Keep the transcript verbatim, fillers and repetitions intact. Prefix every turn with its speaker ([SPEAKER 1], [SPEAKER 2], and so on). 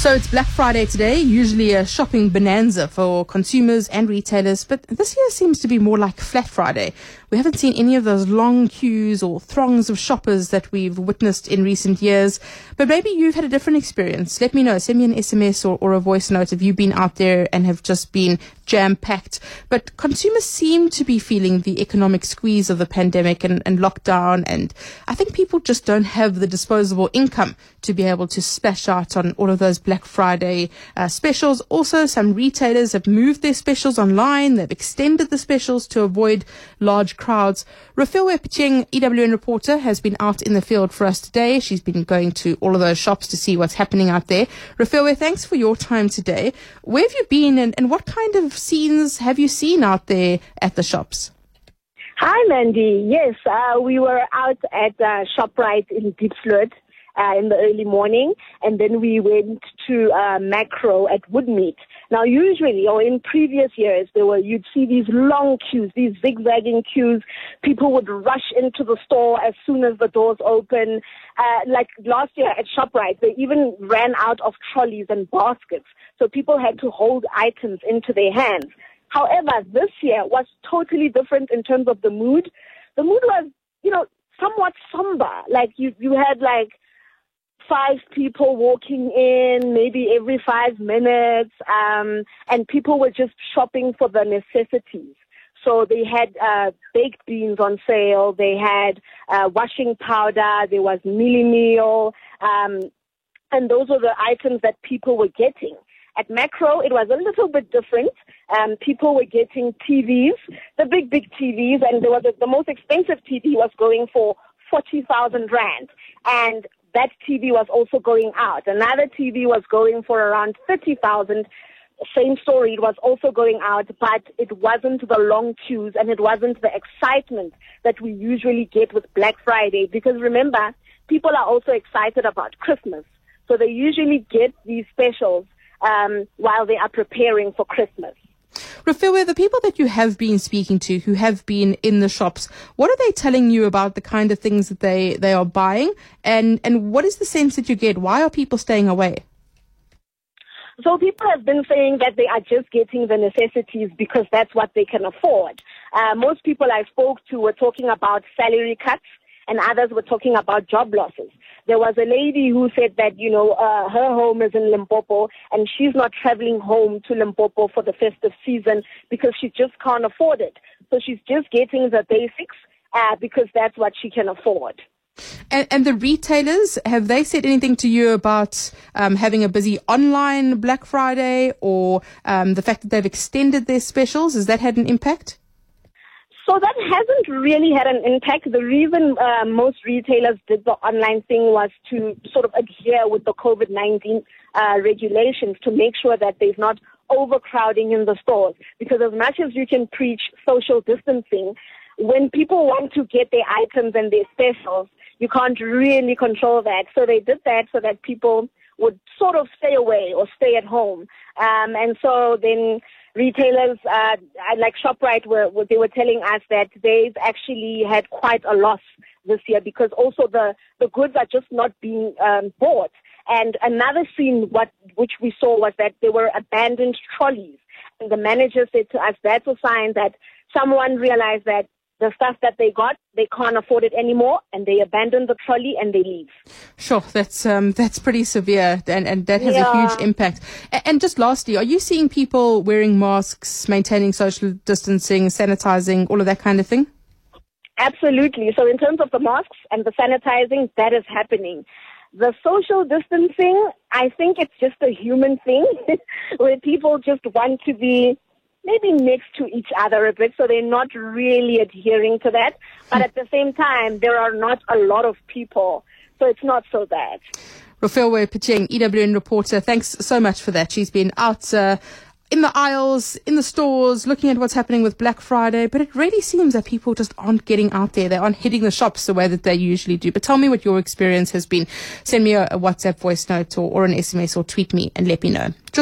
[SPEAKER 1] So it's Black Friday today, usually a shopping bonanza for consumers and retailers, but this year seems to be more like Flat Friday. We haven't seen any of those long queues or throngs of shoppers that we've witnessed in recent years, but maybe you've had a different experience. Let me know. Send me an S M S or, or a voice note if you've been out there and have just been jam-packed. But consumers seem to be feeling the economic squeeze of the pandemic and, and lockdown, and I think people just don't have the disposable income to be able to splash out on all of those Black Friday uh, specials. Also, some retailers have moved their specials online. They've extended the specials to avoid large crowds. Rafilwe Picheng, E W N reporter, has been out in the field for us today. She's been going to all of those shops to see what's happening out there. Rafilwe, thanks for your time today. Where have you been, and, and what kind of scenes have you seen out there at the shops?
[SPEAKER 2] Hi, Mandy. Yes, uh, we were out at uh, ShopRite in Diepsloot uh, in the early morning, and then we went to uh, Macro at Woodmead. Now, usually, or in previous years, there were you'd see these long queues, these zigzagging queues. People would rush into the store as soon as the doors open. Uh, like last year at ShopRite, they even ran out of trolleys and baskets, so people had to hold items into their hands. However, this year was totally different in terms of the mood. The mood was, you know, somewhat somber. Like you, you had like five people walking in maybe every five minutes, um, and people were just shopping for the necessities. So they had uh, baked beans on sale, they had uh, washing powder, there was mealie meal, um, and those were the items that people were getting. At Macro, it was a little bit different. Um, people were getting T Vs, the big, big T Vs, and there was a, the most expensive T V was going for forty thousand rand. And that T V was also going out. Another T V was going for around thirty thousand. Same story, it was also going out, but it wasn't the long queues and it wasn't the excitement that we usually get with Black Friday. Because remember, people are also excited about Christmas. So they usually get these specials Um, while they are preparing for Christmas.
[SPEAKER 1] Rafilwe, the people that you have been speaking to who have been in the shops, what are they telling you about the kind of things that they, they are buying? And, and what is the sense that you get? Why are people staying away?
[SPEAKER 2] So people have been saying that they are just getting the necessities because that's what they can afford. Uh, most people I spoke to were talking about salary cuts, and others were talking about job losses. There was a lady who said that, you know, uh, her home is in Limpopo and she's not traveling home to Limpopo for the festive season because she just can't afford it. So she's just getting the basics uh, because that's what she can afford.
[SPEAKER 1] And, and the retailers, have they said anything to you about um, having a busy online Black Friday or um, the fact that they've extended their specials? Has that had an impact?
[SPEAKER 2] So that hasn't really had an impact. The reason uh, most retailers did the online thing was to sort of adhere with the COVID nineteen uh, regulations to make sure that there's not overcrowding in the stores. Because as much as you can preach social distancing, when people want to get their items and their specials, you can't really control that. So they did that so that people would sort of stay away or stay at home. Um, and so then retailers, uh, like ShopRite, were, they were telling us that they've actually had quite a loss this year because also the, the goods are just not being um, bought. And another scene what which we saw was that there were abandoned trolleys. And the manager said to us, that's a sign that someone realized that the stuff that they got, they can't afford it anymore, and they abandon the trolley and they leave.
[SPEAKER 1] Sure, that's um, that's pretty severe, and, and that has
[SPEAKER 2] yeah.
[SPEAKER 1] a huge impact. And, and just lastly, are you seeing people wearing masks, maintaining social distancing, sanitizing, all of that kind of thing?
[SPEAKER 2] Absolutely. So in terms of the masks and the sanitizing, that is happening. The social distancing, I think it's just a human thing where people just want to be maybe next to each other a bit, so they're not really adhering to that. But at the same time, there are not a lot of people, so it's not so bad.
[SPEAKER 1] Rafilwe Picheng, E W N reporter, thanks so much for that. She's been out uh, in the aisles, in the stores, looking at what's happening with Black Friday, but it really seems that people just aren't getting out there. They aren't hitting the shops the way that they usually do. But tell me what your experience has been. Send me a, a WhatsApp voice note or, or an S M S or tweet me and let me know. Just